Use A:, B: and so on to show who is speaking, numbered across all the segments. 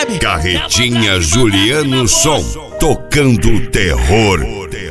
A: Carretinha Juliano Som, tocando terror.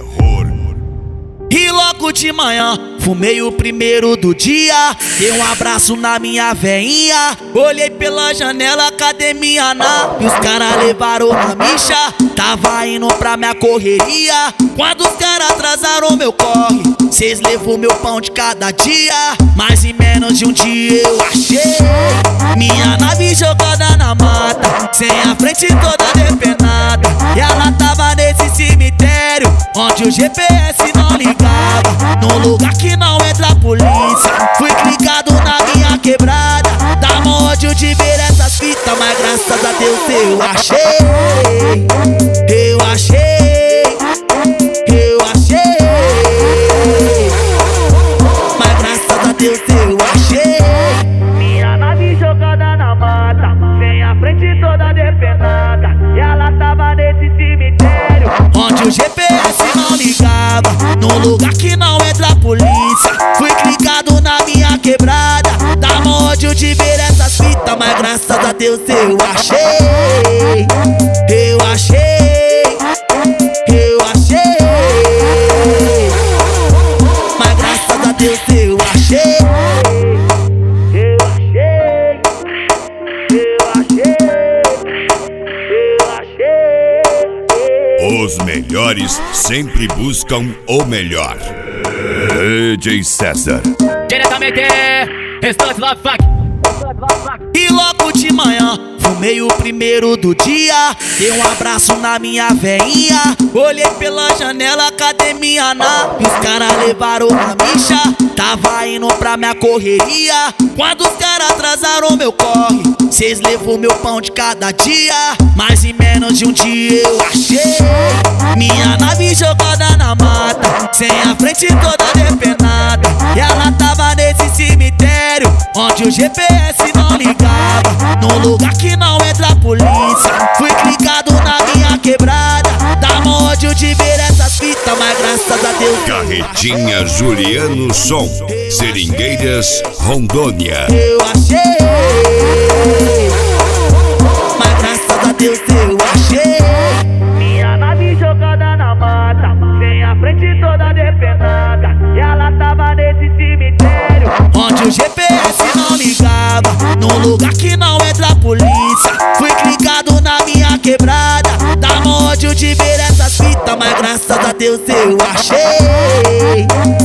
B: E logo de manhã, fumei o primeiro do dia. Dei um abraço na minha veinha. Olhei pela janela, cadê minha nave? Os caras levaram a micha. Tava indo pra minha correria. Quando os caras atrasaram meu corre, cês levou meu pão de cada dia. Mas em menos de um dia eu achei minha nave jogada na mata, sem a frente toda depenada. E ela tava nesse cemitério onde o GPS não ligava, num lugar que não entra a polícia. Fui clicado na minha quebrada, dá mó ódio de ver essas fitas, mas graças a Deus eu achei. Eu achei, eu achei, mas graças a Deus eu achei minha nave jogada na mata, sem a frente toda depenada. E ela tava nesse cemitério onde o GPS não ligava, num lugar que não entra a polícia. Fui clicado na minha quebrada, dá mó ódio de ver essas fitas, mas graças a Deus eu achei. Eu achei, eu achei, mas graças a Deus eu achei. Eu achei, eu achei, eu achei.
A: Os melhores sempre buscam o melhor. DJ César,
C: diretamente, restante Love Funk.
B: E logo de manhã, fumei o primeiro do dia. Dei um abraço na minha veinha. Olhei pela janela, cadê minha nave? Os caras levaram a micha. Tava indo pra minha correria. Quando os caras atrasaram meu corre, cês levou meu pão de cada dia. Mas em menos de um dia eu achei minha nave jogada na mata, sem a frente toda depenada. E ela tava nesse cemitério onde o GPS não ligava, num lugar que não entra a polícia. Fui clicado na minha quebrada, dá mó ódio de ver essas fitas, mas graças a Deus.
A: Carretinha Juliano Som, Seringueiras, Rondônia.
B: Eu achei, mas graças a Deus eu achei minha nave jogada na mata, sem a frente toda depenada. E ela tava nesse cemitério onde o GPS não ligava, num lugar que não entra a polícia. Fui clicado na minha quebrada, dá mó ódio de ver essas fitas, mas graças a Deus eu achei.